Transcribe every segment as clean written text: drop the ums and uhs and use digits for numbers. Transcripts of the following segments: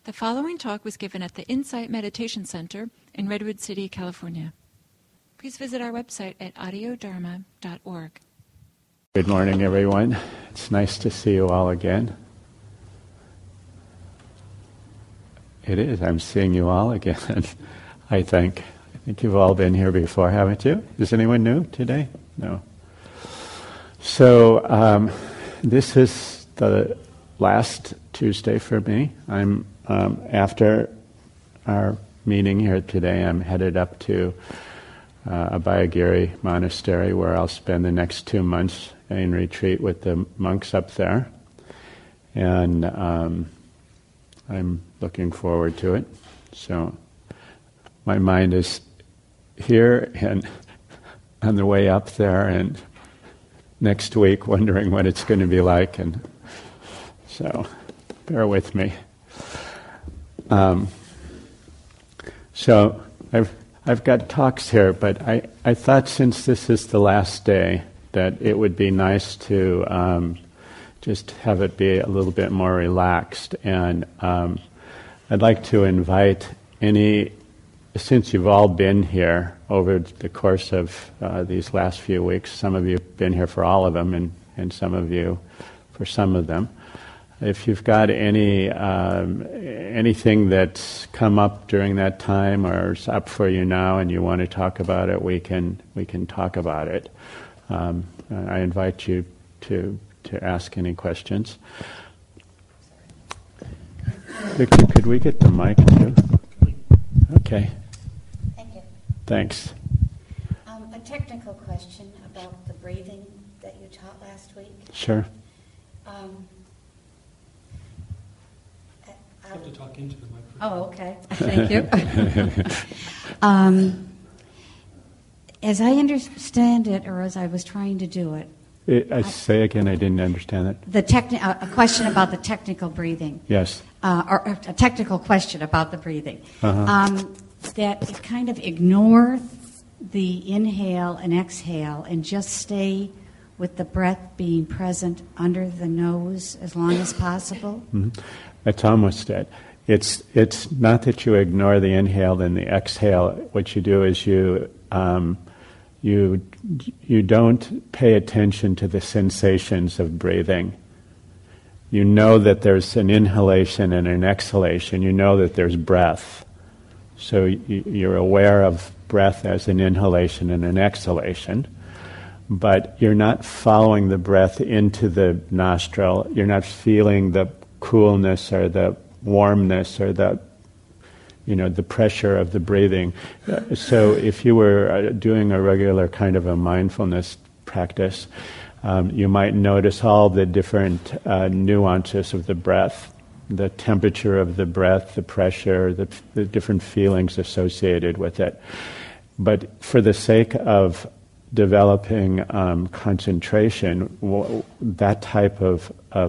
The following talk was given at the Insight Meditation Center in Redwood City, California. Please visit our website at audiodharma.org. Good morning, everyone. It's nice to see you all again. It is. I'm seeing you all again, I think. I think you've all been here before, haven't you? Is anyone new today? No. So, this is the last Tuesday for me. I'm after our meeting here today, I'm headed up to Abhayagiri Monastery, where I'll spend the next 2 months in retreat with the monks up there. And I'm looking forward to it. So my mind is here and on the way up there, and next week wondering what it's going to be like. And so bear with me. So I've got talks here, but I thought since this is the last day that it would be nice to just have it be a little bit more relaxed. And I'd like to invite since you've all been here over the course of these last few weeks, some of you have been here for all of them, and some of you for some of them. If you've got anything that's come up during that time or is up for you now and you want to talk about it, we can talk about it. I invite you to ask any questions. Victor, could we get the mic too? Okay. Thank you. Thanks. A technical question about the breathing that you taught last week. Sure. You have to talk into the microphone. Oh, okay. Thank you. As I understand it, or as I was trying to do it, I say again, I didn't understand that. A question about the technical breathing. Yes. Or a technical question about the breathing. Uh-huh. That it kind of ignore the inhale and exhale and just stay with the breath being present under the nose as long as possible. Mm-hmm. That's almost it. It's not that you ignore the inhale and the exhale. What you do is you don't pay attention to the sensations of breathing. You know that there's an inhalation and an exhalation. You know that there's breath. So you're aware of breath as an inhalation and an exhalation, but you're not following the breath into the nostril. You're not feeling the coolness or the warmness or the pressure of the breathing. So if you were doing a regular kind of a mindfulness practice, you might notice all the different nuances of the breath, the temperature of the breath, the pressure, the different feelings associated with it. But for the sake of developing concentration, that type of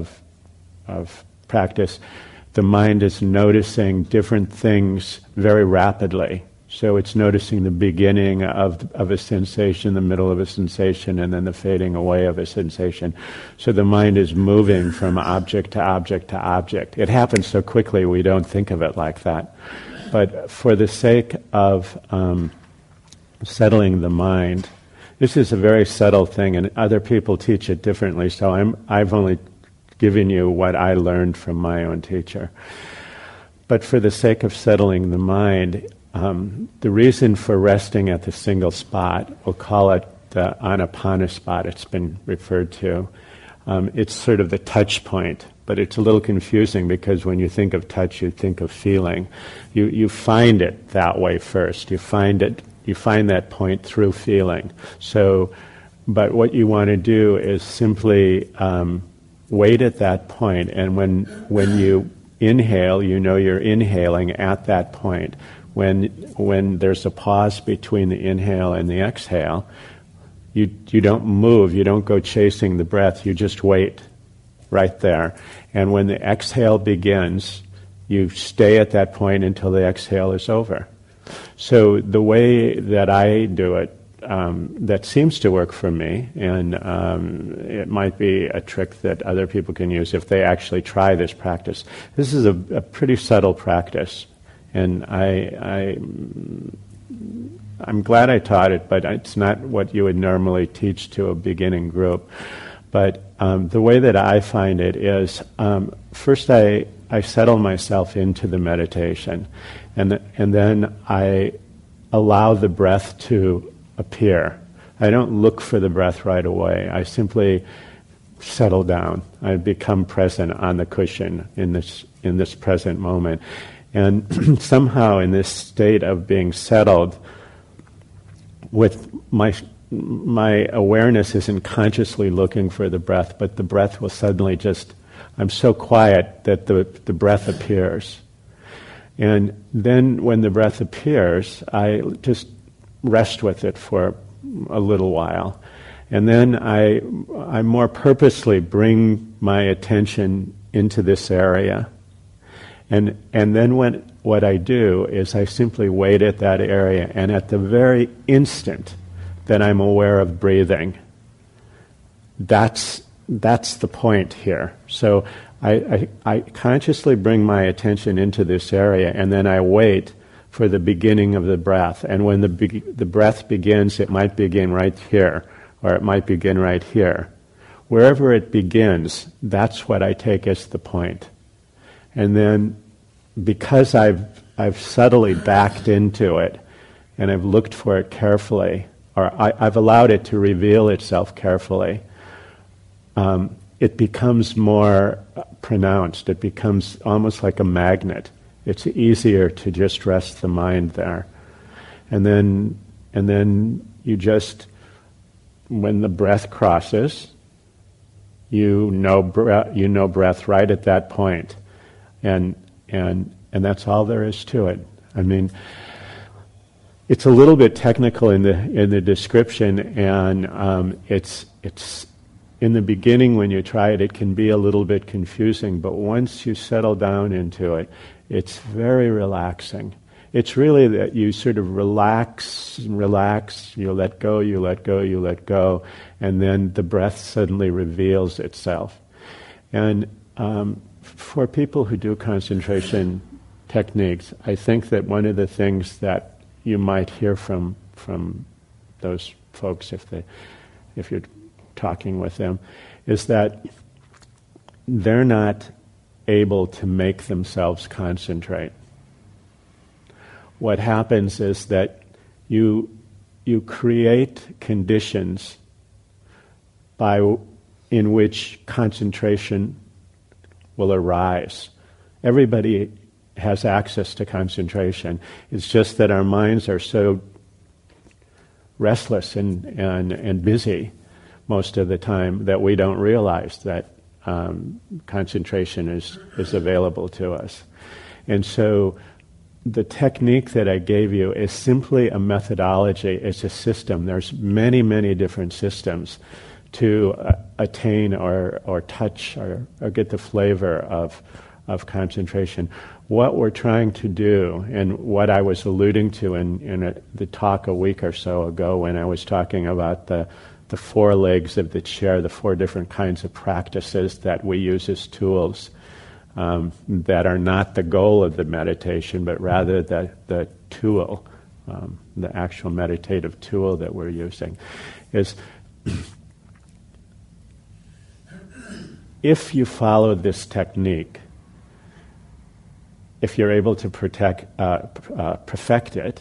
practice, the mind is noticing different things very rapidly. So it's noticing the beginning of a sensation, the middle of a sensation, and then the fading away of a sensation. So the mind is moving from object to object to object. It happens so quickly we don't think of it like that. But for the sake of settling the mind, this is a very subtle thing, and other people teach it differently, so I've only given you what I learned from my own teacher. But for the sake of settling the mind, the reason for resting at the single spot, we'll call it the Anapana spot, it's been referred to. It's sort of the touch point, but it's a little confusing because when you think of touch, you think of feeling. You find it that way first. You find that point through feeling. But what you want to do is simply wait at that point, and when you inhale, you know you're inhaling at that point. When there's a pause between the inhale and the exhale, you don't move, you don't go chasing the breath, you just wait right there. And when the exhale begins, you stay at that point until the exhale is over. So the way that I do it, that seems to work for me, and it might be a trick that other people can use if they actually try this practice. This is a pretty subtle practice, and I'm glad I taught it, but it's not what you would normally teach to a beginning group. But the way that I find it is, first I settle myself into the meditation, and then I allow the breath to appear. I don't look for the breath right away. I simply settle down. I become present on the cushion in this present moment. And somehow in this state of being settled, with my awareness isn't consciously looking for the breath, but the breath will suddenly I'm so quiet that the breath appears. And then when the breath appears, I just rest with it for a little while. And then I more purposely bring my attention into this area. And then what I do is I simply wait at that area, and at the very instant that I'm aware of breathing, that's the point here. So I consciously bring my attention into this area, and then I wait for the beginning of the breath. And when the breath begins, it might begin right here, or it might begin right here. Wherever it begins, that's what I take as the point. And then, because I've subtly backed into it, and I've looked for it carefully, or I've allowed it to reveal itself carefully, it becomes more pronounced. It becomes almost like a magnet. It's easier to just rest the mind there. And then you just, when the breath crosses, you know breath right at that point. And that's all there is to it. I mean, it's a little bit technical in the description, and it's in the beginning when you try it, it can be a little bit confusing. But once you settle down into it, it's very relaxing. It's really that you sort of relax. You let go, you let go, you let go, and then the breath suddenly reveals itself. And for people who do concentration techniques, I think that one of the things that you might hear from those folks, if you're talking with them, is that they're not able to make themselves concentrate. What happens is that you create conditions in which concentration will arise. Everybody has access to concentration. It's just that our minds are so restless and busy most of the time that we don't realize that concentration is available to us. And so the technique that I gave you is simply a methodology. It's a system. There's many, many different systems to attain or touch or get the flavor of concentration. What we're trying to do, and what I was alluding to in the talk a week or so ago when I was talking about the four legs of the chair, the four different kinds of practices that we use as tools that are not the goal of the meditation, but rather the tool, the actual meditative tool that we're using, is if you follow this technique, if you're able to perfect it,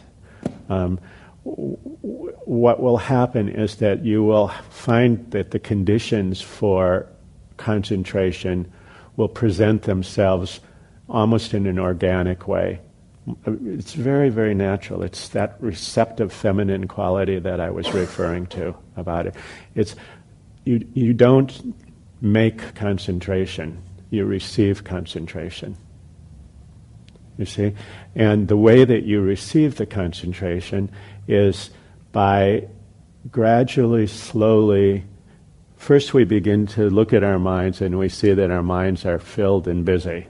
what will happen is that you will find that the conditions for concentration will present themselves almost in an organic way. It's very, very natural. It's that receptive feminine quality that I was referring to about it. It's you don't make concentration, you receive concentration. You see? And the way that you receive the concentration is by gradually, slowly, first we begin to look at our minds and we see that our minds are filled and busy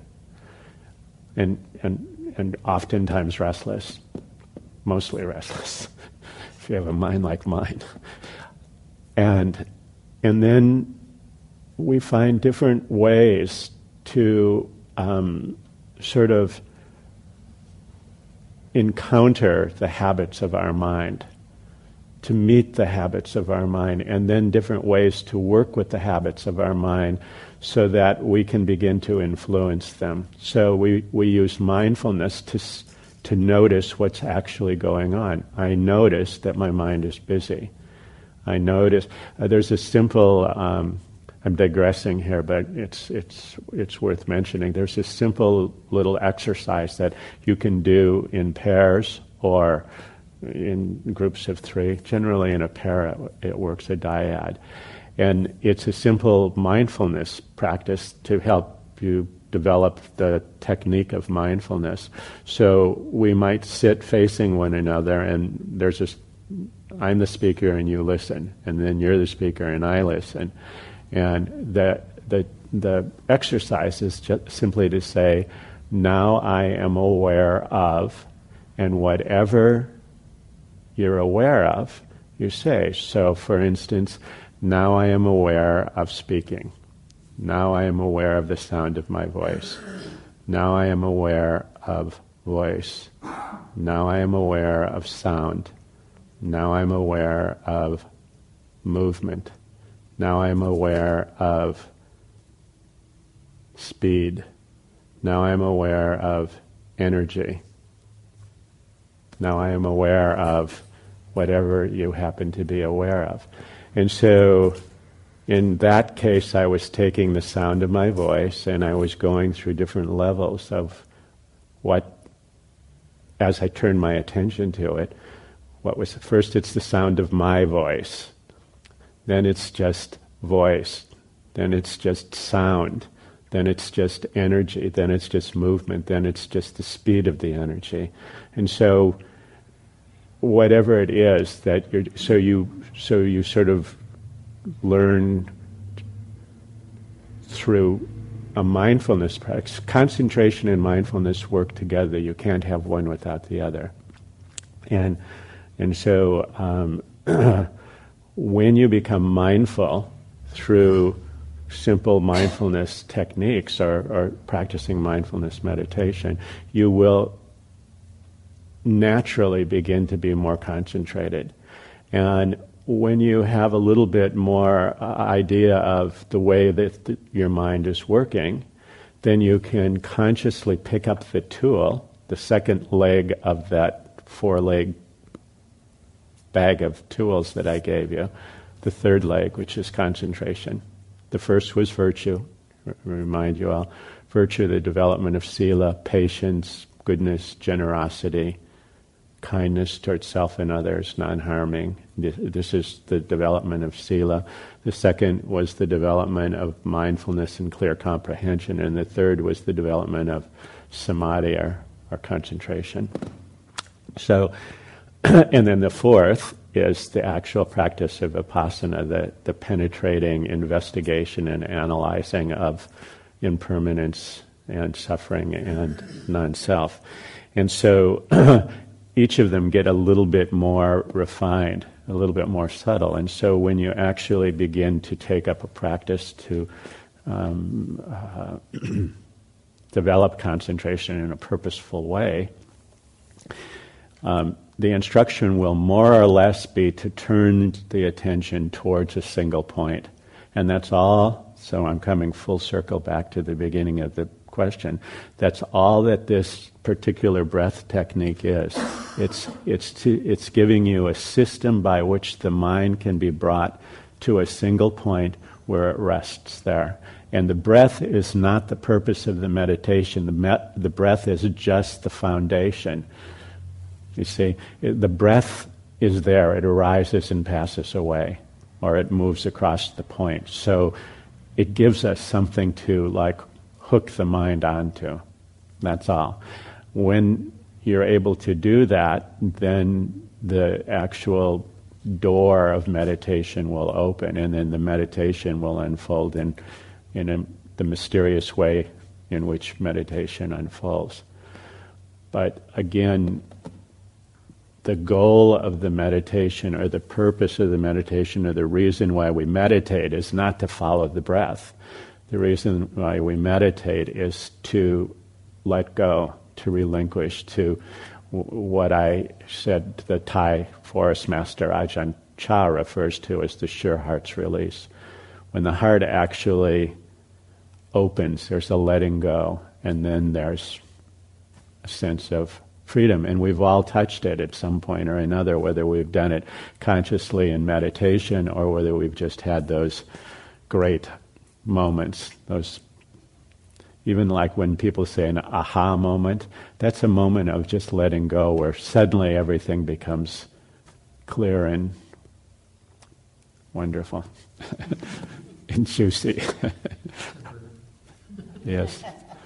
and oftentimes restless, mostly restless. if you have a mind like mine. And then we find different ways to sort of encounter the habits of our mind, to meet the habits of our mind, and then different ways to work with the habits of our mind so that we can begin to influence them. So we use mindfulness to notice what's actually going on. I notice that my mind is busy. I notice there's a simple. I'm digressing here, but it's worth mentioning. There's this simple little exercise that you can do in pairs or in groups of 3. Generally, in a pair, it works a dyad, and it's a simple mindfulness practice to help you develop the technique of mindfulness. So we might sit facing one another, and there's this. I'm the speaker, and you listen, and then you're the speaker, and I listen. And the exercise is just simply to say, now I am aware of, and whatever you're aware of, you say. So, for instance, now I am aware of speaking. Now I am aware of the sound of my voice. Now I am aware of voice. Now I am aware of sound. Now I'm aware of movement. Now I'm aware of speed. Now I'm aware of energy. Now I am aware of whatever you happen to be aware of. And so in that case, I was taking the sound of my voice and I was going through different levels of what, as I turned my attention to it, what was first it's the sound of my voice. Then it's just voice. Then it's just sound. Then it's just energy. Then it's just movement. Then it's just the speed of the energy. And so, whatever it is that you sort of learn through a mindfulness practice. Concentration and mindfulness work together. You can't have one without the other. And so. When you become mindful through simple mindfulness techniques or practicing mindfulness meditation, you will naturally begin to be more concentrated. And when you have a little bit more idea of the way that your mind is working, then you can consciously pick up the tool, the second leg of that 4-leg bag of tools that I gave you, the third leg, which is concentration. The first was virtue, remind you all. Virtue, the development of sila, patience, goodness, generosity, kindness towards self and others, non-harming. This is the development of sila. The second was the development of mindfulness and clear comprehension, and the third was the development of samadhi, or concentration. So, and then the fourth is the actual practice of vipassana, the penetrating investigation and analyzing of impermanence and suffering and non-self. And so each of them get a little bit more refined, a little bit more subtle. And so when you actually begin to take up a practice to develop concentration in a purposeful way, the instruction will more or less be to turn the attention towards a single point. And that's all, so I'm coming full circle back to the beginning of the question. That's all that this particular breath technique is. It's giving you a system by which the mind can be brought to a single point where it rests there. And the breath is not the purpose of the meditation. The breath is just the foundation. You see, the breath is there. It arises and passes away, or it moves across the point. So it gives us something to, like, hook the mind onto. That's all. When you're able to do that, then the actual door of meditation will open, and then the meditation will unfold in the mysterious way in which meditation unfolds. But again, the goal of the meditation or the purpose of the meditation or the reason why we meditate is not to follow the breath. The reason why we meditate is to let go, to relinquish, to what I said the Thai forest master Ajahn Chah refers to as the sure heart's release. When the heart actually opens, there's a letting go, and then there's a sense of freedom. And we've all touched it at some point or another, whether we've done it consciously in meditation or whether we've just had those great moments, those, even like when people say an aha moment, that's a moment of just letting go where suddenly everything becomes clear and wonderful and juicy. Yes.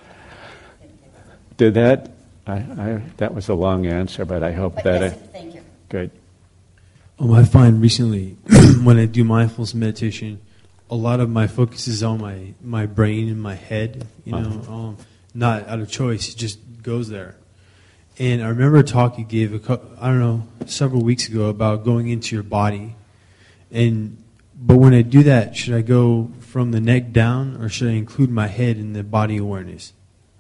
Did that? That was a long answer, but I hope Thank you. Good. I find recently when I do mindfulness meditation, a lot of my focus is on my brain and my head. Not out of choice; it just goes there. And I remember a talk you gave several weeks ago about going into your body. But when I do that, should I go from the neck down, or should I include my head in the body awareness?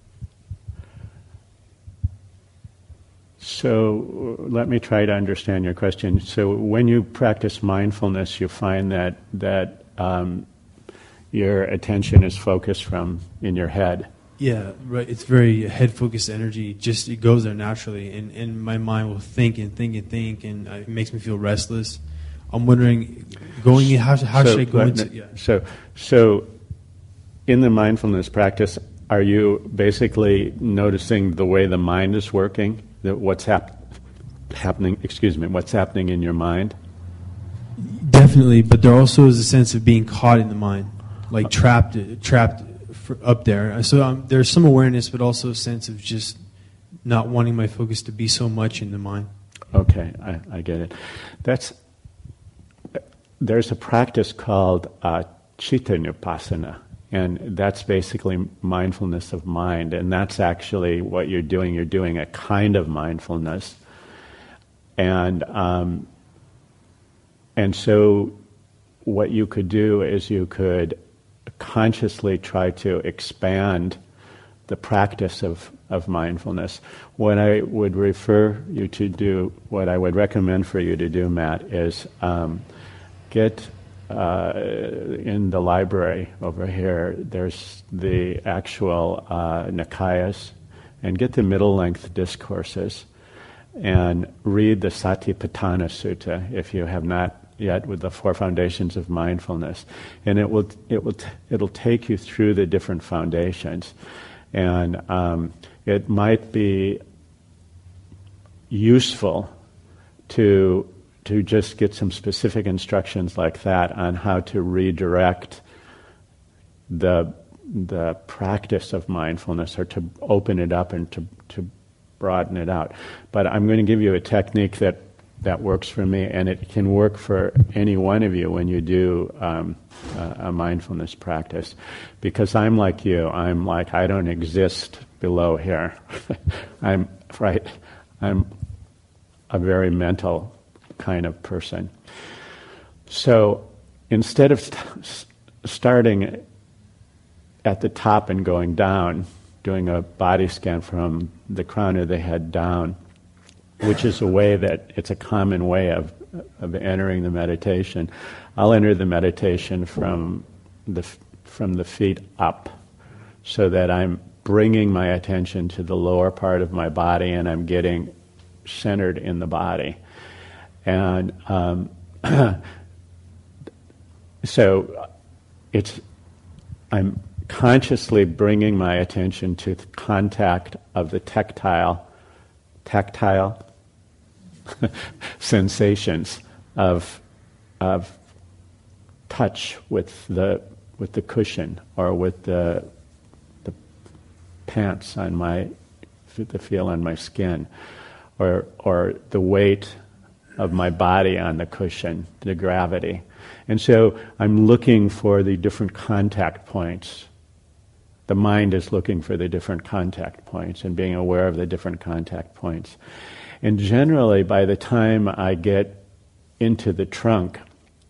So let me try to understand your question. So when you practice mindfulness, you find that your attention is focused from in your head. Yeah, right. It's very head-focused energy. Just it goes there naturally, and my mind will think and think and think, and it makes me feel restless. I'm wondering, how should I go into? Yeah. So in the mindfulness practice, are you basically noticing the way the mind is working? What's happening? What's happening in your mind? Definitely, but there also is a sense of being caught in the mind, like trapped up there. So there's some awareness, but also a sense of just not wanting my focus to be so much in the mind. Okay, I get it. There's a practice called Chittanupassana, and that's basically mindfulness of mind, and that's actually what you're doing. You're doing a kind of mindfulness, and so what you could do is you could consciously try to expand the practice of mindfulness. What I would refer you to do, what I would recommend for you to do, Matt, is get in the library over here, there's the actual Nikayas, and get the middle-length discourses and read the Satipatthana Sutta if you have not yet, with the 4 foundations of mindfulness, and it'll take you through the different foundations, and it might be useful to just get some specific instructions like that on how to redirect the practice of mindfulness, or to open it up and to broaden it out. But I'm going to give you a technique that works for me, and it can work for any one of you when you do a mindfulness practice. Because I'm like you, I don't exist below here. I'm a very mental kind of person. So instead of starting at the top and going down, doing a body scan from the crown of the head down, which is a way that it's a common way of entering the meditation, I'll enter the meditation from the feet up, so that I'm bringing my attention to the lower part of my body and I'm getting centered in the body. And so I'm consciously bringing my attention to the contact of the tactile sensations of touch with the cushion, or with the pants on the feel on my skin, or the weight of my body on the cushion, the gravity. And so I'm looking for the different contact points. The mind is looking for the different contact points and being aware of the different contact points. And generally, by the time I get into the trunk,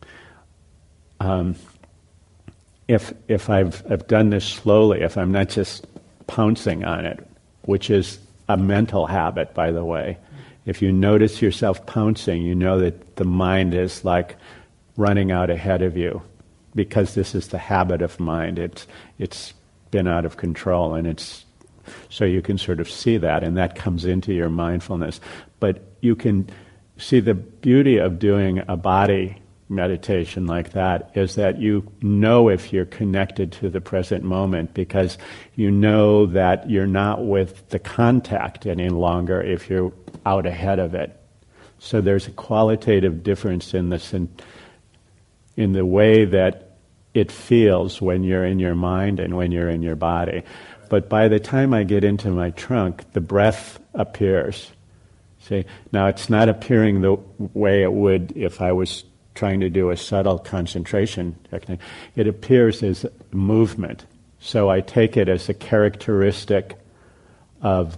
if I've done this slowly, if I'm not just pouncing on it, which is a mental habit, by the way, if you notice yourself pouncing, you know that the mind is like running out ahead of you, because this is the habit of mind. It's been out of control, and so you can sort of see that, and that comes into your mindfulness. But you can see the beauty of doing a body meditation like that is that you know if you're connected to the present moment, because you know that you're not with the contact any longer if you're out ahead of it. So there's a qualitative difference in this, in the way that it feels when you're in your mind and when you're in your body. But by the time I get into my trunk, the breath appears. See, now it's not appearing the way it would if I was trying to do a subtle concentration technique. It appears as movement. So I take it as a characteristic of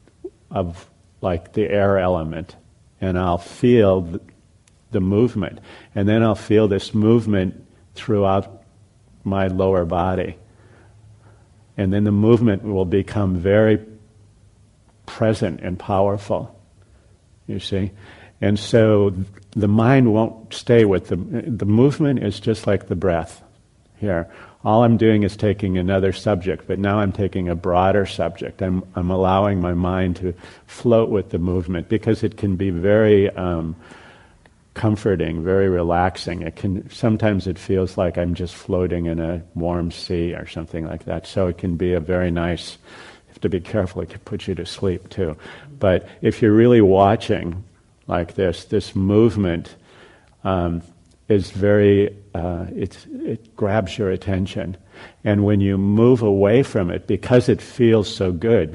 like the air element, and I'll feel the movement, and then I'll feel this movement throughout my lower body, and then the movement will become very present and powerful, you see. And so the mind won't stay with the movement is just like the breath here. All I'm doing is taking another subject, but now I'm taking a broader subject. I'm allowing my mind to float with the movement, because it can be very comforting, very relaxing. Sometimes it feels like I'm just floating in a warm sea or something like that. So it can be a very nice. You have to be careful; it can put you to sleep too. But if you're really watching like this movement is very. It grabs your attention, and when you move away from it, because it feels so good,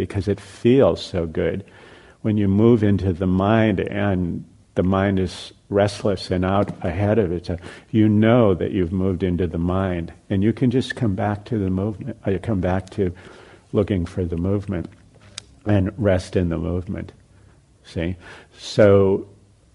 when you move into the mind and the mind is restless and out ahead of it, you know that you've moved into the mind, and you can just come back to the movement. You come back to looking for the movement and rest in the movement. See, so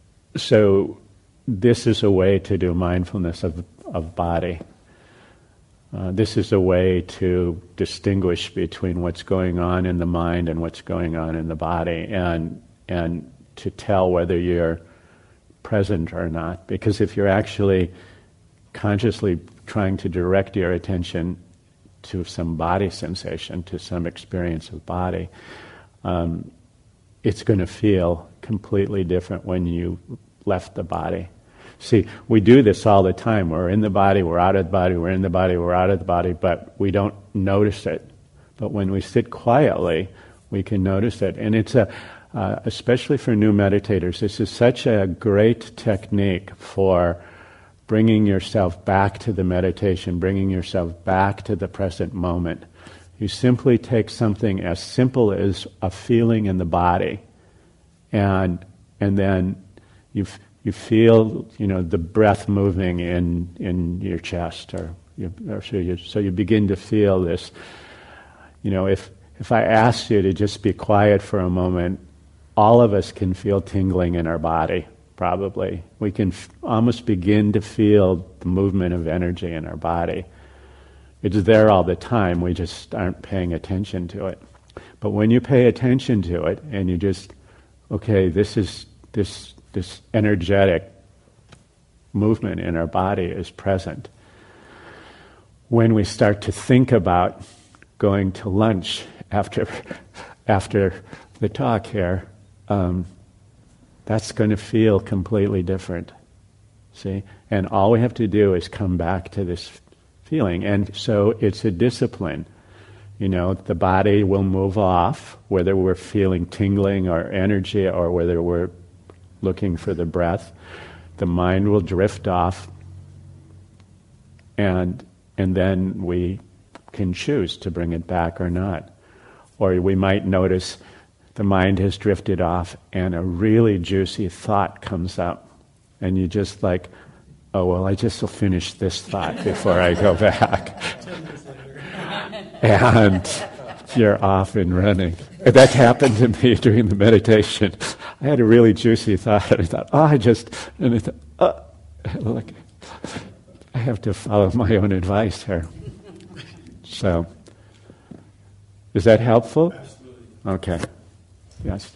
this is a way to do mindfulness of body. This is a way to distinguish between what's going on in the mind and what's going on in the body, and to tell whether you're present or not. Because if you're actually consciously trying to direct your attention to some body sensation, to some experience of body, it's going to feel completely different when you left the body. See, we do this all the time. We're in the body, we're out of the body, we're in the body, we're out of the body, but we don't notice it. But when we sit quietly, we can notice it. And it's especially for new meditators, this is such a great technique for bringing yourself back to the meditation, bringing yourself back to the present moment. You simply take something as simple as a feeling in the body, and then you feel, the breath moving in your chest, so you begin to feel this. If I asked you to just be quiet for a moment, all of us can feel tingling in our body. Probably we can almost begin to feel the movement of energy in our body. It's there all the time. We just aren't paying attention to it. But when you pay attention to it, and you just, okay, this energetic movement in our body is present. When we start to think about going to lunch after the talk here, that's going to feel completely different. See? And all we have to do is come back to this feeling. And so it's a discipline. The body will move off, whether we're feeling tingling or energy or whether we're looking for the breath. The mind will drift off, and then we can choose to bring it back or not. Or we might notice the mind has drifted off and a really juicy thought comes up, and you just like, oh, well, I just will finish this thought before I go back. And you're off and running. That happened to me during the meditation. I had a really juicy thought, and I thought, and I thought, like, I have to follow my own advice here. So, is that helpful? Absolutely. Okay. Yes.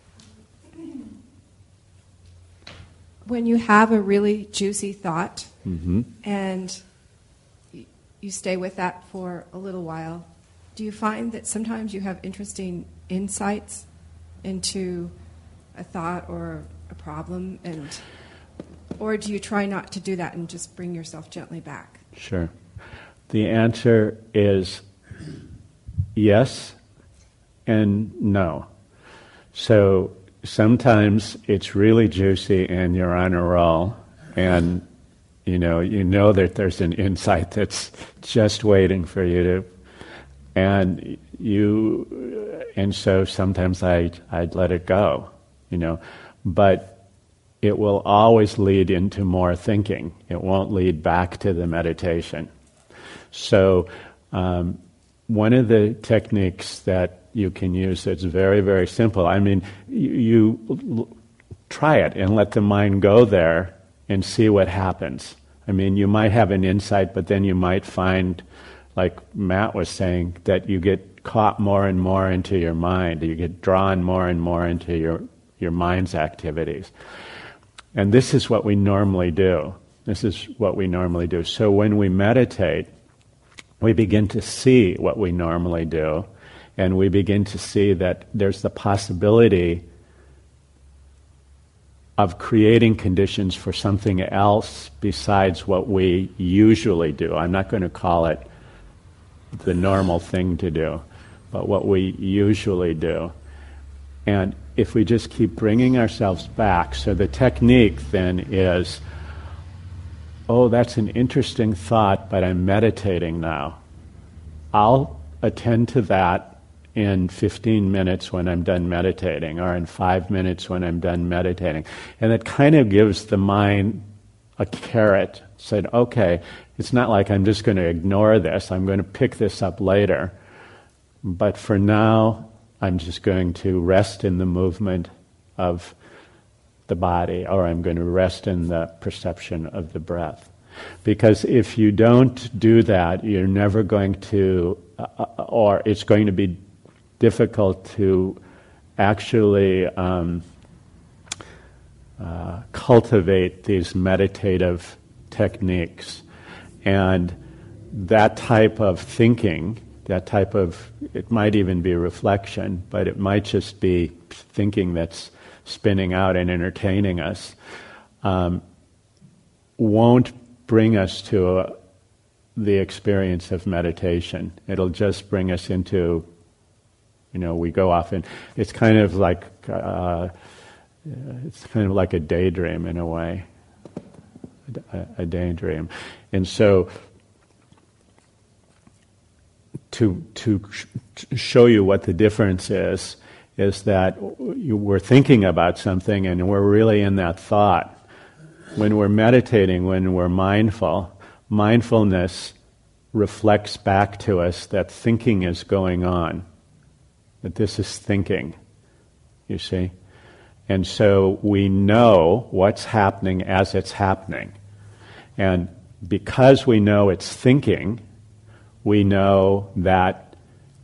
When you have a really juicy thought, Mm-hmm. and you stay with that for a little while, do you find that sometimes you have interesting insights into a thought or a problem, or do you try not to do that and just bring yourself gently back? Sure. The answer is yes and no. So sometimes it's really juicy and you're on a roll, and you know that there's an insight that's just waiting for you to, and so sometimes I'd let it go, but it will always lead into more thinking. It won't lead back to the meditation. So one of the techniques that you can use that's very, very simple, I mean, you try it and let the mind go there and see what happens. I mean, you might have an insight, but then you might find, like Matt was saying, that you get caught more and more into your mind. You get drawn more and more into your mind's activities. And this is what we normally do. So when we meditate, we begin to see what we normally do, and we begin to see that there's the possibility of creating conditions for something else besides what we usually do. I'm not going to call it the normal thing to do, but what we usually do. And if we just keep bringing ourselves back, so the technique then is, that's an interesting thought, but I'm meditating now. I'll attend to that in 15 minutes when I'm done meditating, or in 5 minutes when I'm done meditating. And it kind of gives the mind a carrot. Said, okay, it's not like I'm just going to ignore this. I'm going to pick this up later. But for now, I'm just going to rest in the movement of the body, or I'm going to rest in the perception of the breath. Because if you don't do that, you're never going to, or it's going to be difficult to actually cultivate these meditative techniques. And that type of thinking, it might even be reflection, but it might just be thinking that's spinning out and entertaining us, won't bring us to the experience of meditation. It'll just bring us into, we go off, and it's kind of like a daydream in a way, a daydream. And so, to show you what the difference is that we're thinking about something and we're really in that thought. When we're meditating, when we're mindful, mindfulness reflects back to us that thinking is going on, that this is thinking, you see? And so we know what's happening as it's happening. And because we know it's thinking, we know that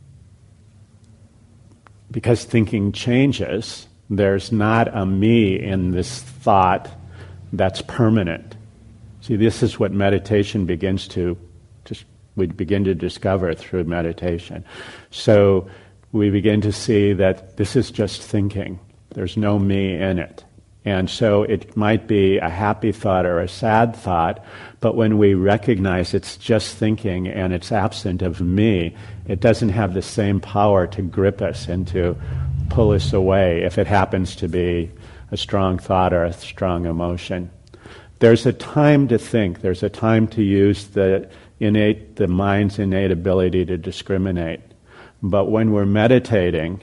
because thinking changes, there's not a me in this thought that's permanent. See, this is what meditation we begin to discover through meditation. So we begin to see that this is just thinking. There's no me in it. And so it might be a happy thought or a sad thought, but when we recognize it's just thinking and it's absent of me, it doesn't have the same power to grip us and to pull us away if it happens to be a strong thought or a strong emotion. There's a time to think. There's a time to use the mind's innate ability to discriminate. But when we're meditating,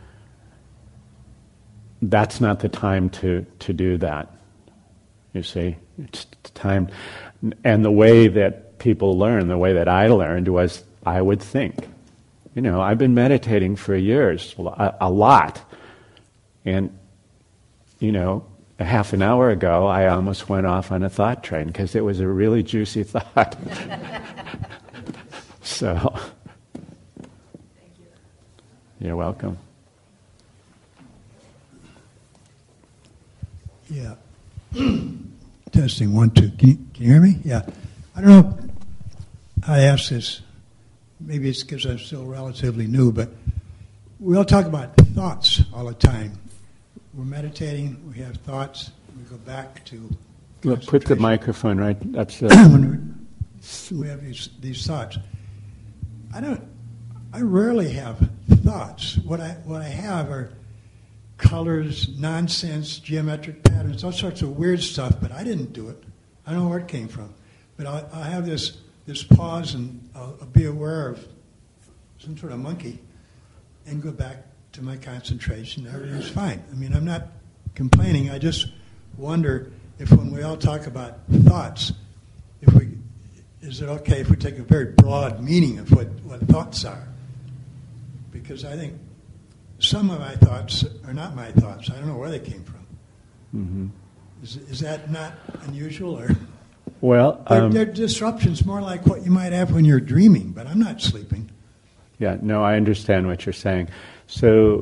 that's not the time to do that. You see, it's time. And the way that people learn, the way that I learned was I would think. I've been meditating for years, a lot. And a half an hour ago, I almost went off on a thought train because it was a really juicy thought. So, you're welcome. Yeah. Testing 1, 2. Can you hear me? Yeah. I don't know. I ask this. Maybe it's because I'm still relatively new, but we all talk about thoughts all the time. We're meditating. We have thoughts. We go back to. Look, put the microphone right up to. We have these thoughts. I rarely have thoughts. What I have are colors, nonsense, geometric patterns, all sorts of weird stuff, but I didn't do it. I don't know where it came from. But I'll have this pause and I'll be aware of some sort of monkey and go back to my concentration. Everything's fine. I mean, I'm not complaining. I just wonder if when we all talk about thoughts, is it okay if we take a very broad meaning of what thoughts are? Because I think some of my thoughts are not my thoughts. I don't know where they came from. Mm-hmm. Is that not unusual? Or well, they're disruptions more like what you might have when you're dreaming, but I'm not sleeping. Yeah, no, I understand what you're saying. So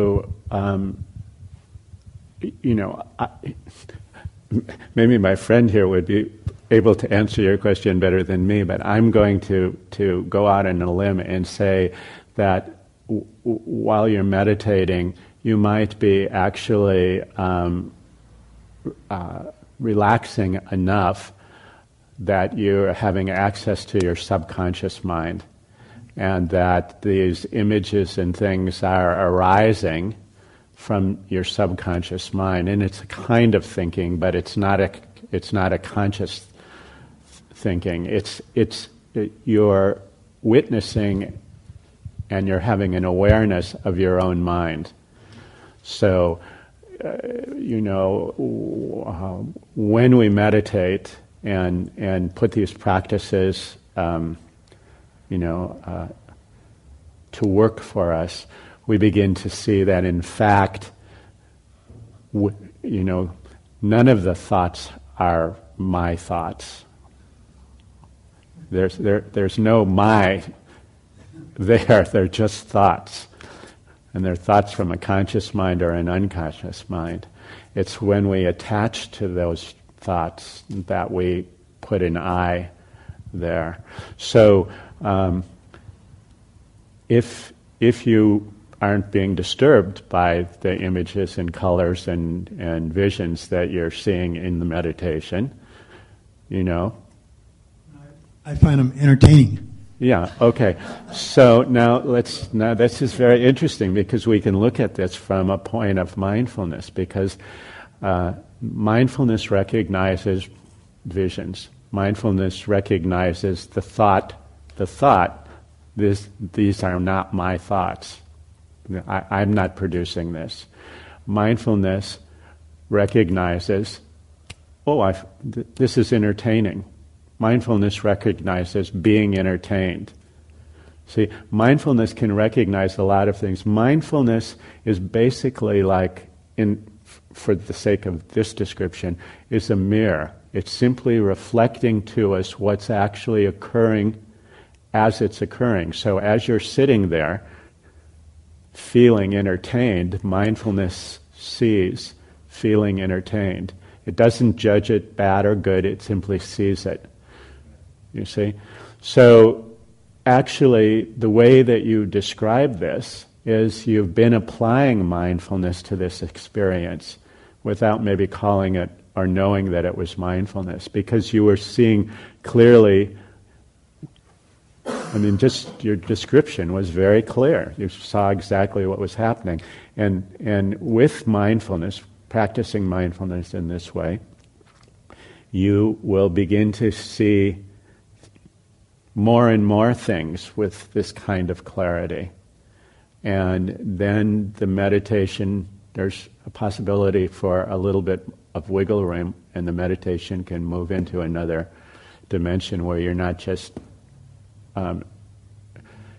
maybe my friend here would be able to answer your question better than me, but I'm going to go out on a limb and say that while you're meditating, you might be actually relaxing enough that you're having access to your subconscious mind, and that these images and things are arising from your subconscious mind, and it's a kind of thinking, but it's not a conscious thinking. You're witnessing, and you're having an awareness of your own mind. So, when we meditate and put these practices, to work for us, we begin to see that in fact, none of the thoughts are my thoughts. There's no my there. They're just thoughts, and they're thoughts from a conscious mind or an unconscious mind. It's when we attach to those thoughts that we put an I there. So if you aren't being disturbed by the images and colors and visions that you're seeing in the meditation, I find them entertaining. Yeah, okay. So now this is very interesting because we can look at this from a point of mindfulness, because mindfulness recognizes visions. Mindfulness recognizes the thought, these are not my thoughts. I'm not producing this. Mindfulness recognizes, this is entertaining. Mindfulness recognizes being entertained. See, mindfulness can recognize a lot of things. Mindfulness is basically for the sake of this description, is a mirror. It's simply reflecting to us what's actually occurring as it's occurring. So as you're sitting there, feeling entertained, mindfulness sees feeling entertained. It doesn't judge it bad or good, it simply sees it. You see? So actually, the way that you describe this is you've been applying mindfulness to this experience without maybe calling it or knowing that it was mindfulness, because you were seeing clearly. Just your description was very clear. You saw exactly what was happening. And with mindfulness, practicing mindfulness in this way, you will begin to see more and more things with this kind of clarity. And then the meditation, there's a possibility for a little bit of wiggle room, and the meditation can move into another dimension where you're not just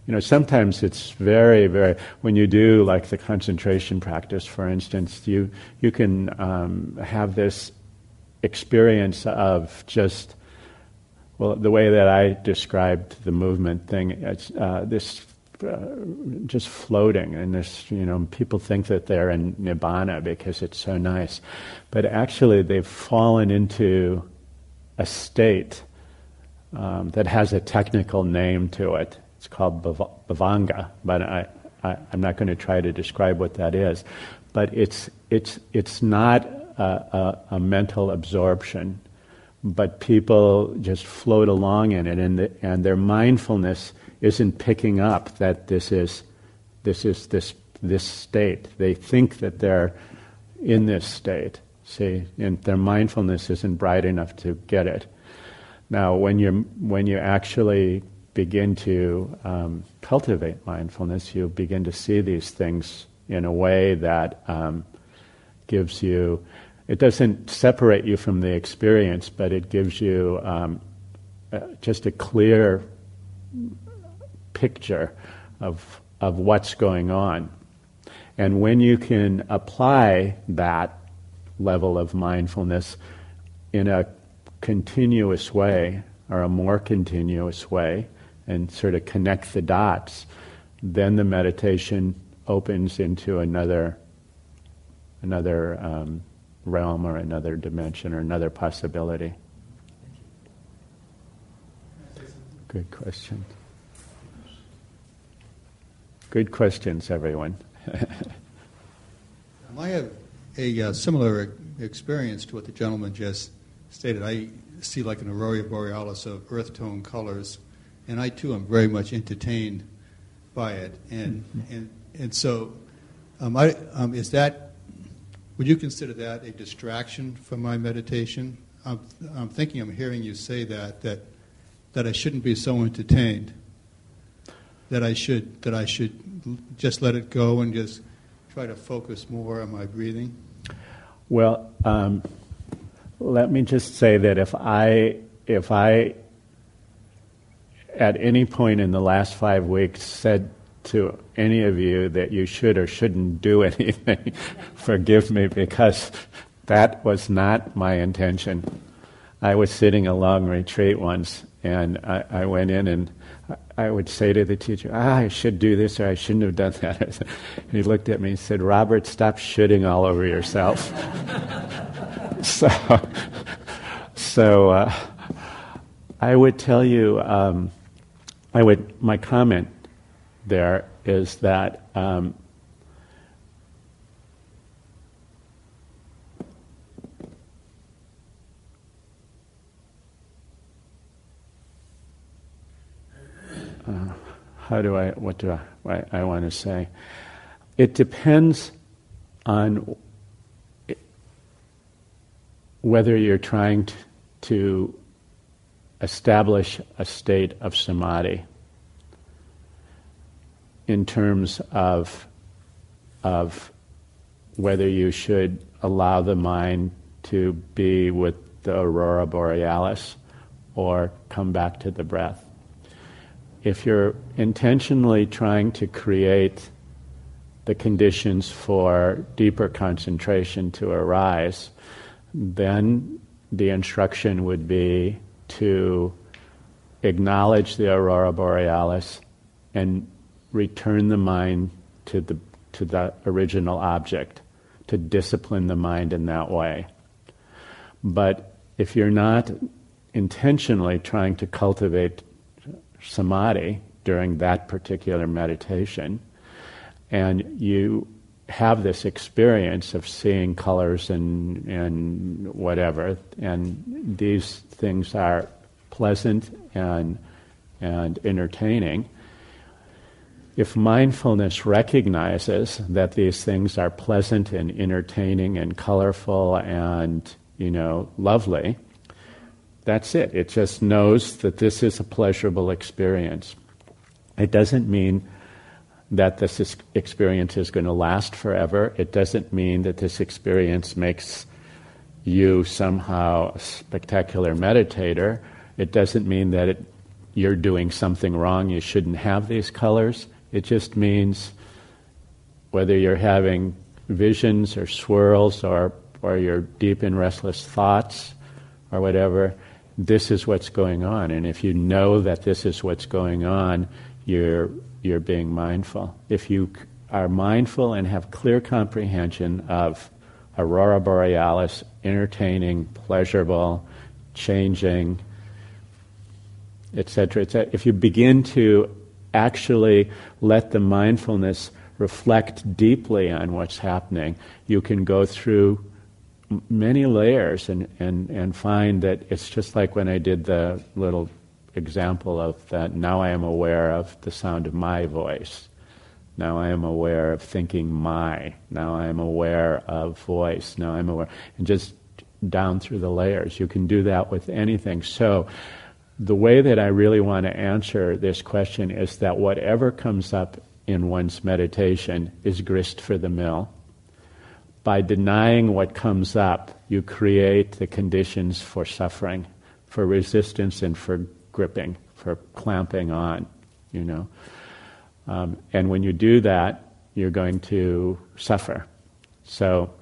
sometimes it's very, very, when you do like the concentration practice, for instance, you can have this experience of just, well, the way that I described the movement thing, it's this just floating, and this, people think that they're in nibbana because it's so nice, but actually they've fallen into a state that has a technical name to it. It's called bhavanga, but I'm not going to try to describe what that is. But it's not a mental absorption, but people just float along in it, and their mindfulness isn't picking up that this is this state. They think that they're in this state, see, and their mindfulness isn't bright enough to get it. Now, when you actually begin to cultivate mindfulness, you begin to see these things in a way that gives you, it doesn't separate you from the experience, but it gives you just a clear picture of what's going on. And when you can apply that level of mindfulness in a continuous way, or a more continuous way, and sort of connect the dots, then the meditation opens into another realm, or another dimension, or another possibility. Good question. Good questions, everyone. I have a similar experience to what the gentleman just stated. I see like an aurora borealis of earth tone colors, and I too am very much entertained by it. And so, is that? Would you consider that a distraction from my meditation? I'm thinking, I'm hearing you say that I shouldn't be so entertained. That I should just let it go and just try to focus more on my breathing? Well, let me just say that if I at any point in the last 5 weeks said to any of you that you should or shouldn't do anything, forgive me, because that was not my intention. I was sitting a long retreat once, and I went in and I would say to the teacher, I should do this, or I shouldn't have done that. And he looked at me and said, Robert, stop shitting all over yourself. So I would tell you, my comment there is that what do I want to say? It depends on whether you're trying to establish a state of samadhi in terms of whether you should allow the mind to be with the aurora borealis or come back to the breath. If you're intentionally trying to create the conditions for deeper concentration to arise, then the instruction would be to acknowledge the aurora borealis and return the mind to the original object, to discipline the mind in that way. But if you're not intentionally trying to cultivate samadhi during that particular meditation, and you have this experience of seeing colors and whatever, and these things are pleasant and entertaining, if mindfulness recognizes that these things are pleasant and entertaining and colorful and, lovely, that's it. It just knows that this is a pleasurable experience. It doesn't mean that this experience is going to last forever. It doesn't mean that this experience makes you somehow a spectacular meditator. It doesn't mean that you're doing something wrong, you shouldn't have these colors. It just means whether you're having visions or swirls or you're deep in restless thoughts or whatever, this is what's going on. And if you know that this is what's going on, you're being mindful. If you are mindful and have clear comprehension of aurora borealis, entertaining, pleasurable, changing, etc., etc., if you begin to actually let the mindfulness reflect deeply on what's happening, you can go through many layers and find that it's just like when I did the little example of that. Now I am aware of the sound of my voice. Now I am aware of thinking my. Now I am aware of voice. Now I'm aware. And just down through the layers. You can do that with anything. So the way that I really want to answer this question is that whatever comes up in one's meditation is grist for the mill. By denying what comes up, you create the conditions for suffering, for resistance and for gripping, for clamping on, you know. And when you do that, you're going to suffer. So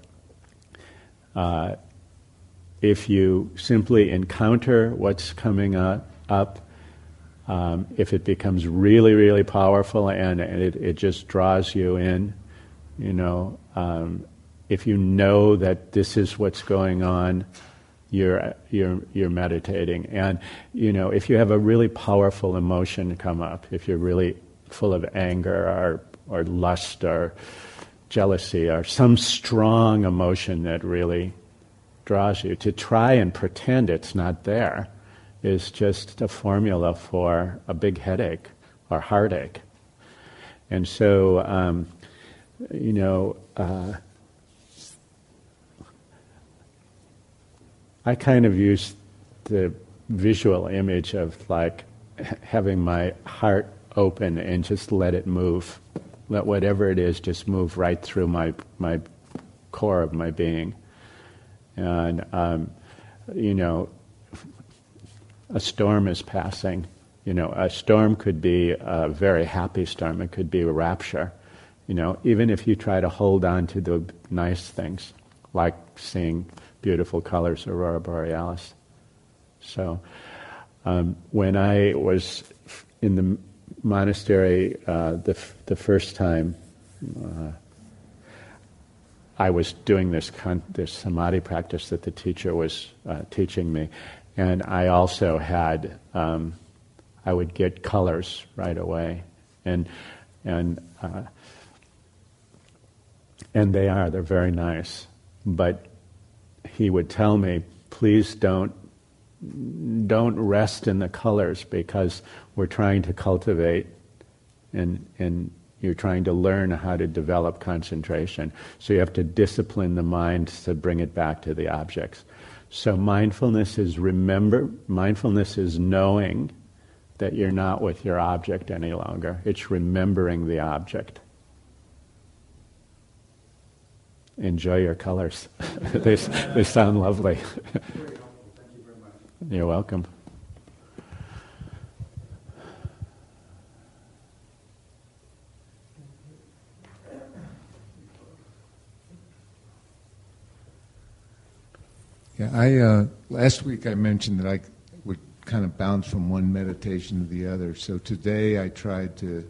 if you simply encounter what's coming up, if it becomes really, really powerful and it just draws you in, you know, if you know that this is what's going on, you're meditating. And you know, if you have a really powerful emotion come up, if you're really full of anger or lust or jealousy or some strong emotion that really draws you, to try and pretend it's not there is just a formula for a big headache or heartache. And so, you know, I kind of use the visual image of like having my heart open and just let it move. Let whatever it is just move right through my core of my being. And, you know, a storm is passing. You know, a storm could be a very happy storm. It could be a rapture. You know, even if you try to hold on to the nice things, like seeing beautiful colors, aurora borealis. So when I was in the monastery the first time, I was doing this samadhi practice that the teacher was teaching me, and I also had I would get colors right away, and they're very nice, but he would tell me, please don't rest in the colors, because we're trying to cultivate and you're trying to learn how to develop concentration. So you have to discipline the mind to bring it back to the objects. So mindfulness is knowing that you're not with your object any longer. It's remembering the object. Enjoy your colors. They sound lovely. Very helpful. Thank you very much. You're welcome. Yeah, last week I mentioned that I would kind of bounce from one meditation to the other. So today I tried to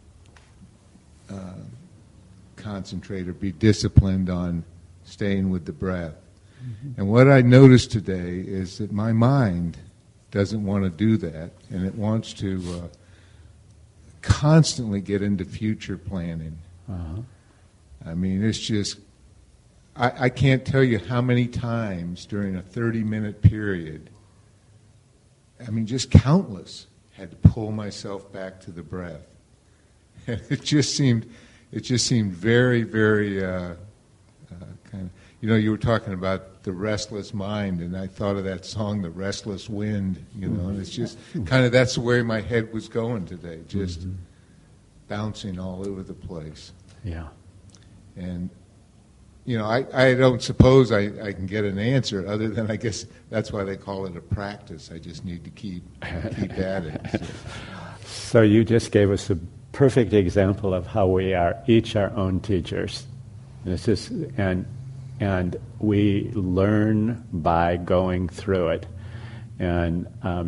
concentrate or be disciplined on staying with the breath. Mm-hmm. And what I noticed today is that my mind doesn't want to do that, and it wants to constantly get into future planning. Uh-huh. I mean, it's just, I can't tell you how many times during a 30-minute period, I mean, just countless, had to pull myself back to the breath. And it just seemed very, very kind of, you know, you were talking about the restless mind, and I thought of that song, The Restless Wind, you know, and it's just kind of, that's the way my head was going today, just bouncing all over the place. Yeah. And, I don't suppose I can get an answer other than I guess that's why they call it a practice. I just need to keep at it. So you just gave us a perfect example of how we are each our own teachers. This is and we learn by going through it. And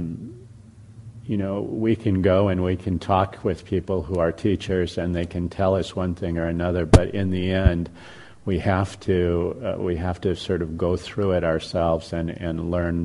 we can go and we can talk with people who are teachers, and they can tell us one thing or another. But in the end, we have to sort of go through it ourselves and learn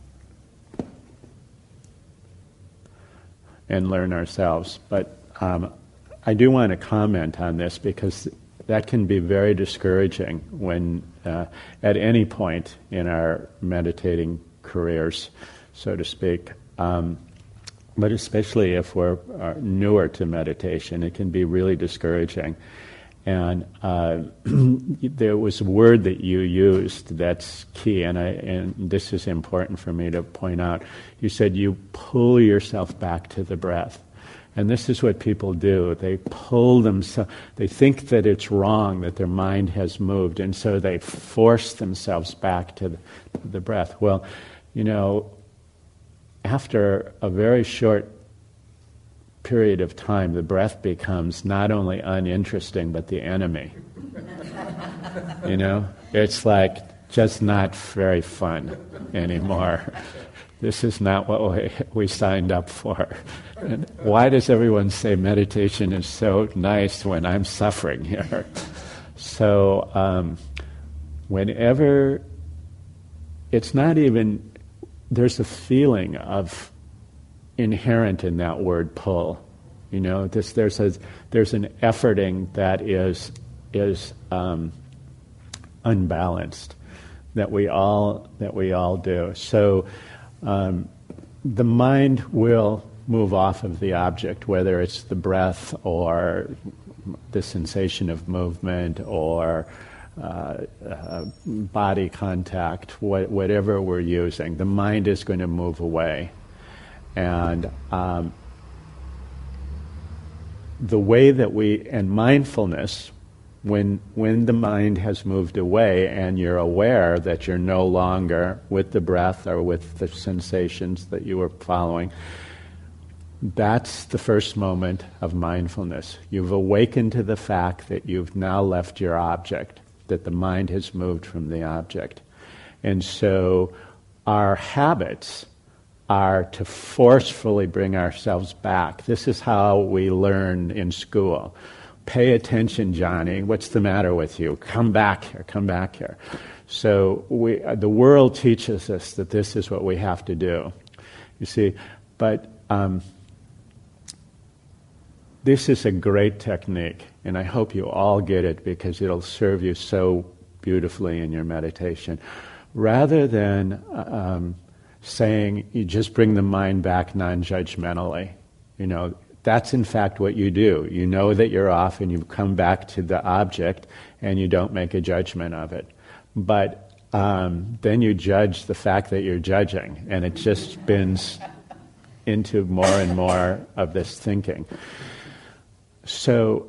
ourselves. But I do want to comment on this because that can be very discouraging when at any point in our meditating careers, so to speak. But especially if we're newer to meditation, it can be really discouraging. And there was a word that you used that's key, and this is important for me to point out. You said you pull yourself back to the breath. And this is what people do. They pull themselves, they think that it's wrong, that their mind has moved, and so they force themselves back to the breath. Well, after a very short period of time, the breath becomes not only uninteresting, but the enemy. It's like just not very fun anymore. This is not what we signed up for. And why does everyone say meditation is so nice when I'm suffering here? So whenever, it's not even, there's a feeling of inherent in that word pull. There's an efforting that is unbalanced that we all do. So the mind will move off of the object, whether it's the breath or the sensation of movement or body contact, whatever we're using. The mind is going to move away. And the way that and mindfulness, when the mind has moved away and you're aware that you're no longer with the breath or with the sensations that you were following, that's the first moment of mindfulness. You've awakened to the fact that you've now left your object, that the mind has moved from the object. And so our habits are to forcefully bring ourselves back. This is how we learn in school. Pay attention, Johnny. What's the matter with you? Come back here, come back here. So the world teaches us that this is what we have to do. You see, but this is a great technique, and I hope you all get it because it'll serve you so beautifully in your meditation. Rather than saying you just bring the mind back non-judgmentally, that's in fact what you do. You know that you're off and you come back to the object and you don't make a judgment of it. But then you judge the fact that you're judging, and it just spins into more and more of this thinking. So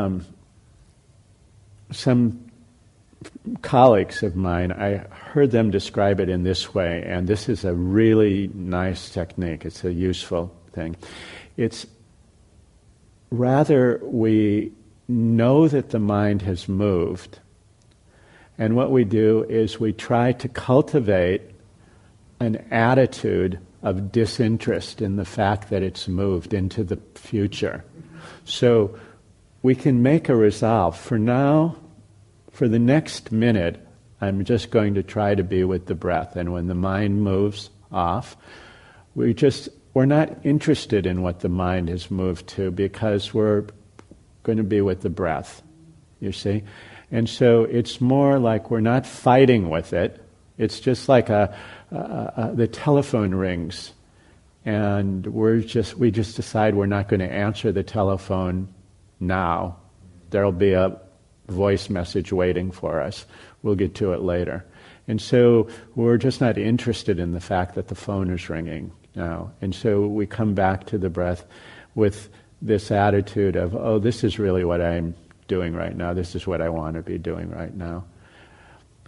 some colleagues of mine, I heard them describe it in this way, and this is a really nice technique. It's a useful thing. It's rather we know that the mind has moved, and what we do is we try to cultivate an attitude of disinterest in the fact that it's moved into the future. So we can make a resolve. For now, for the next minute, I'm just going to try to be with the breath. And when the mind moves off, we're not interested in what the mind has moved to because we're going to be with the breath, you see? And so it's more like we're not fighting with it. It's just like the telephone rings, and we just decide we're not going to answer the telephone now. There'll be a voice message waiting for us. We'll get to it later. And so we're just not interested in the fact that the phone is ringing now. And so we come back to the breath with this attitude of, oh, this is really what I'm doing right now. This is what I want to be doing right now.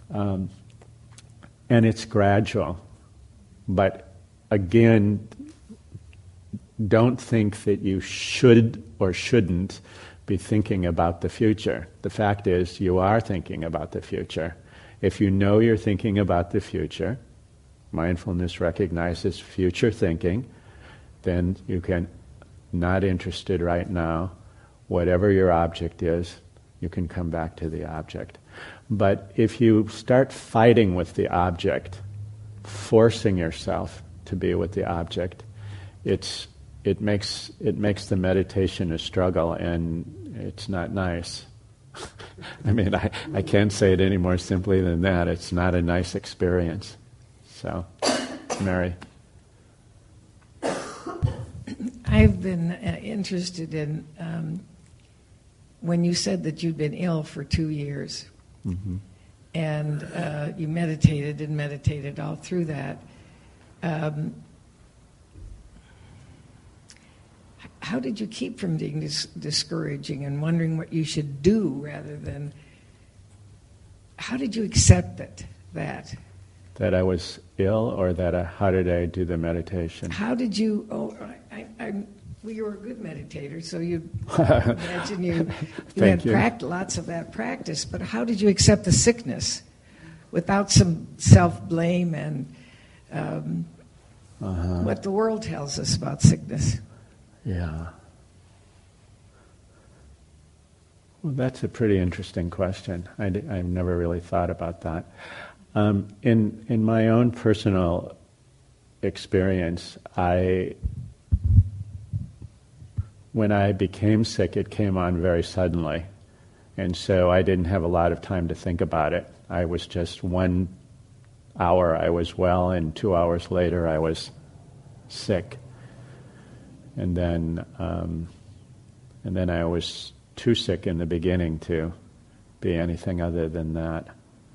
And it's gradual. But again, don't think that you should or shouldn't be thinking about the future. The fact is, you are thinking about the future. If you know you're thinking about the future, mindfulness recognizes future thinking, then you can, not interested right now, whatever your object is, you can come back to the object. But if you start fighting with the object, forcing yourself to be with the object, it makes the meditation a struggle, and it's not nice. I mean, I can't say it any more simply than that. It's not a nice experience. So, Mary. I've been interested in when you said that you'd been ill for 2 years, Mm-hmm. and you meditated all through that. How did you keep from being discouraging and wondering what you should do rather than... How did you accept it, that? That I was ill, or that how did I do the meditation? How did you... well, you were a good meditator, so you imagine you had lots of that practice, but how did you accept the sickness without some self-blame and what the world tells us about sickness? Yeah. Well, that's a pretty interesting question. I've never really thought about that. In my own personal experience, when I became sick, it came on very suddenly, and so I didn't have a lot of time to think about it. I was just 1 hour I was well, and 2 hours later I was sick. And then I was too sick in the beginning to be anything other than that.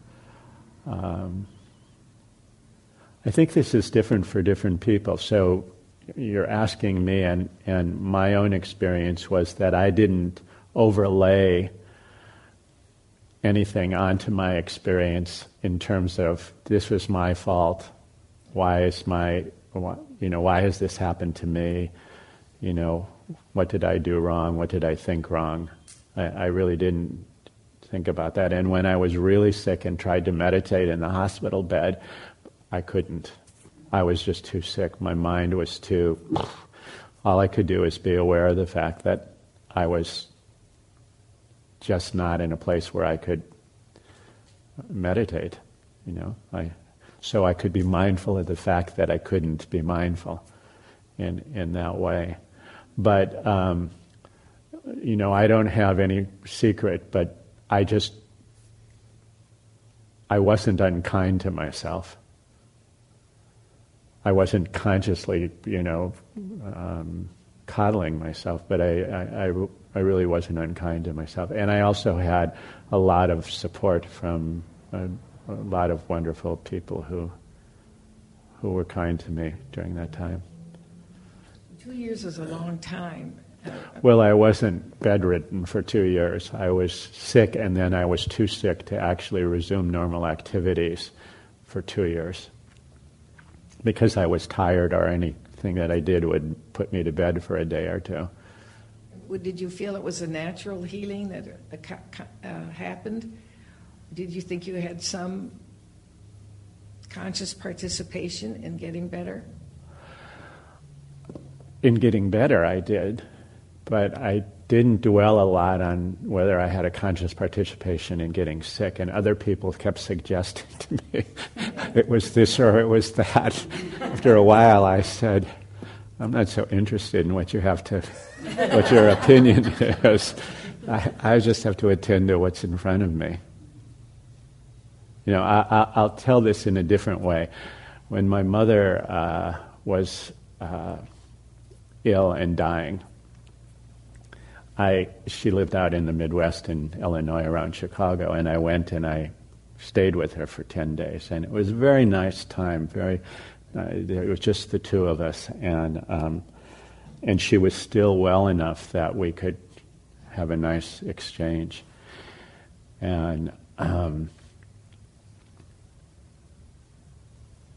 I think this is different for different people. So you're asking me, and my own experience was that I didn't overlay anything onto my experience in terms of this was my fault. Why has this happened to me? What did I do wrong? What did I think wrong? I really didn't think about that. And when I was really sick and tried to meditate in the hospital bed, I couldn't. I was just too sick. My mind was too... All I could do is be aware of the fact that I was just not in a place where I could meditate, So I could be mindful of the fact that I couldn't be mindful in that way. But, I don't have any secret, but I wasn't unkind to myself. I wasn't consciously, coddling myself, but I really wasn't unkind to myself. And I also had a lot of support from a lot of wonderful people who were kind to me during that time. 2 years is a long time. Well, I wasn't bedridden for 2 years. I was sick, and then I was too sick to actually resume normal activities for 2 years because I was tired, or anything that I did would put me to bed for a day or two. Did you feel it was a natural healing that happened? Did you think you had some conscious participation in getting better? In getting better, I did, but I didn't dwell a lot on whether I had a conscious participation in getting sick, and other people kept suggesting to me it was this or it was that. After a while, I said, I'm not so interested in what your opinion is. I just have to attend to what's in front of me. I'll tell this in a different way. When my mother was ill and dying, she lived out in the Midwest in Illinois around Chicago, and I went and I stayed with her for 10 days, and it was a very nice time. It was just the two of us, and she was still well enough that we could have a nice exchange. And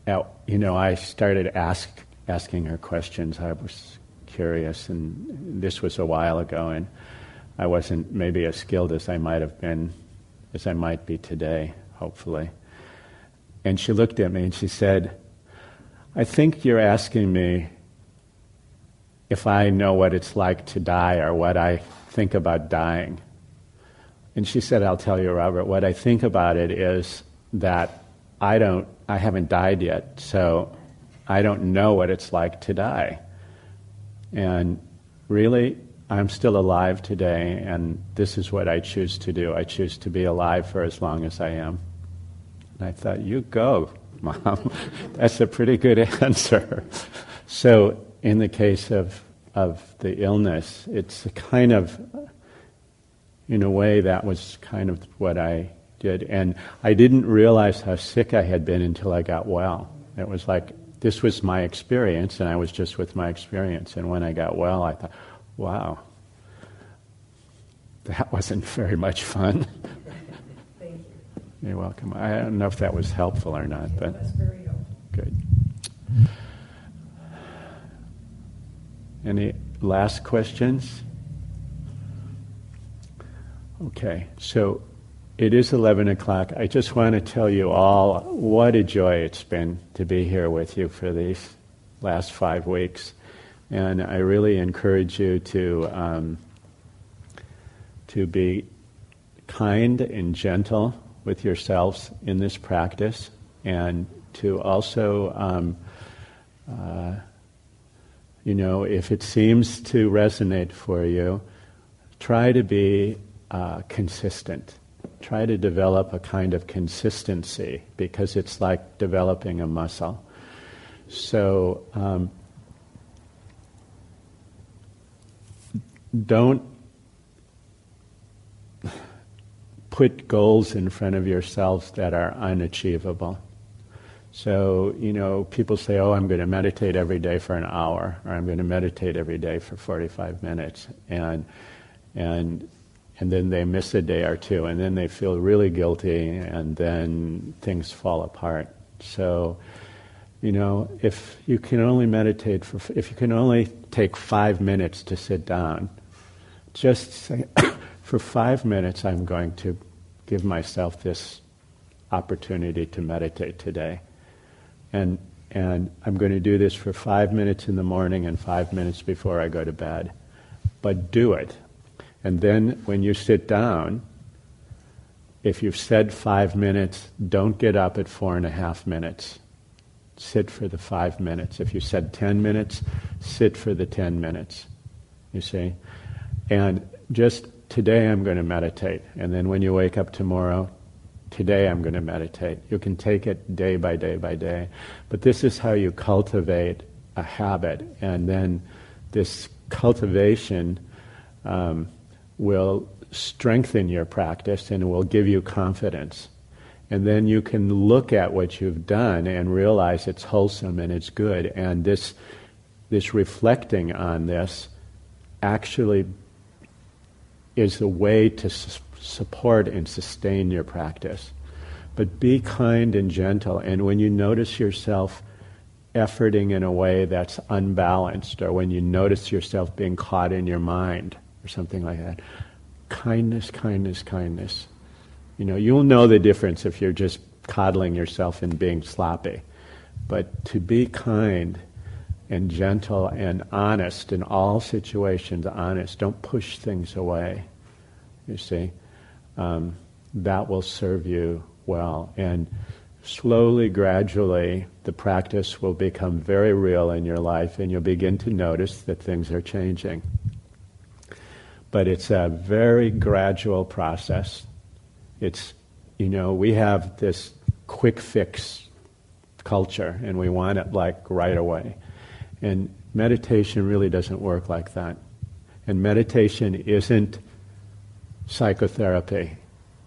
I started asking her questions. I was curious, and this was a while ago, and I wasn't maybe as skilled as I might have been, as I might be today, hopefully. And she looked at me and she said, I think you're asking me if I know what it's like to die or what I think about dying. And she said, I'll tell you, Robert, what I think about it is that I haven't died yet, so I don't know what it's like to die. And really, I'm still alive today, and this is what I choose to do. I choose to be alive for as long as I am. And I thought, you go, Mom. That's a pretty good answer. So in the case of the illness, it's a kind of, in a way, that was kind of what I did. And I didn't realize how sick I had been until I got well. It was like, this was my experience, and I was just with my experience. And when I got well, I thought, wow, that wasn't very much fun. Thank you. You're welcome. I don't know if that was helpful or not, but That's very helpful. good. Any last questions? Okay, so it is 11 o'clock. I just want to tell you all what a joy it's been to be here with you for these last 5 weeks. And I really encourage you to be kind and gentle with yourselves in this practice, and to also, if it seems to resonate for you, try to be consistent. Try to develop a kind of consistency, because it's like developing a muscle. So don't put goals in front of yourselves that are unachievable. So, people say, I'm going to meditate every day for an hour, or I'm going to meditate every day for 45 minutes, and then they miss a day or two, and then they feel really guilty, and then things fall apart. So, if you can only meditate if you can only take 5 minutes to sit down, just say, for 5 minutes I'm going to give myself this opportunity to meditate today. And I'm going to do this for 5 minutes in the morning and 5 minutes before I go to bed. But do it. And then when you sit down, if you've said 5 minutes, don't get up at 4.5 minutes. Sit for the 5 minutes. If you said 10 minutes, sit for the 10 minutes. You see? And just today I'm going to meditate. And then when you wake up tomorrow, today I'm going to meditate. You can take it day by day by day. But this is how you cultivate a habit. And then this cultivation will strengthen your practice and will give you confidence. And then you can look at what you've done and realize it's wholesome and it's good. And this reflecting on this actually is a way to support and sustain your practice. But be kind and gentle. And when you notice yourself efforting in a way that's unbalanced, or when you notice yourself being caught in your mind, or something like that, kindness, kindness, kindness. You'll know the difference if you're just coddling yourself and being sloppy. But to be kind and gentle and honest in all situations, honest, don't push things away, you see. That will serve you well. And slowly, gradually, the practice will become very real in your life, and you'll begin to notice that things are changing. But it's a very gradual process. It's, we have this quick fix culture, and we want it like right away. And meditation really doesn't work like that. And meditation isn't psychotherapy.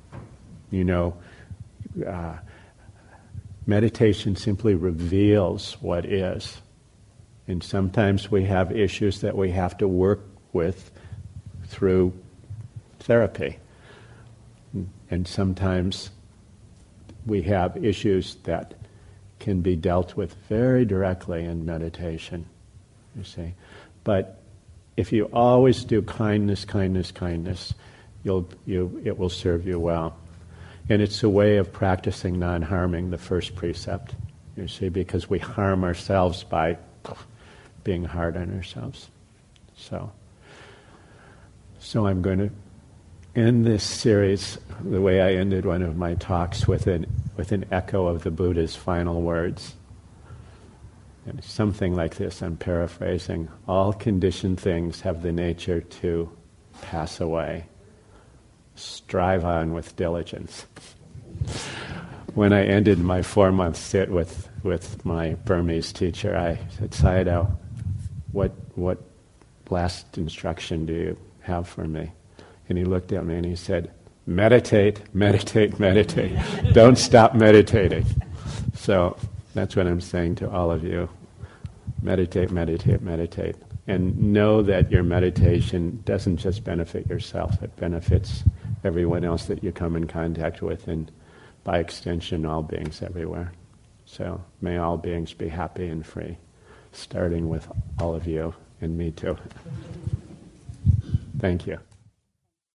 Meditation simply reveals what is. And sometimes we have issues that we have to work with through therapy. And sometimes we have issues that can be dealt with very directly in meditation, you see. But if you always do kindness, kindness, kindness, it will serve you well. And it's a way of practicing non-harming, the first precept, you see, because we harm ourselves by being hard on ourselves. So I'm going to end this series the way I ended one of my talks with an echo of the Buddha's final words. And something like this, I'm paraphrasing: all conditioned things have the nature to pass away. Strive on with diligence. When I ended my 4-month sit with my Burmese teacher, I said, Sayadaw, what last instruction do you have for me? And he looked at me and he said, meditate, meditate, meditate. Don't stop meditating. So that's what I'm saying to all of you. Meditate, meditate, meditate. And know that your meditation doesn't just benefit yourself, it benefits everyone else that you come in contact with, and by extension, all beings everywhere. So may all beings be happy and free, starting with all of you and me too. Thank you.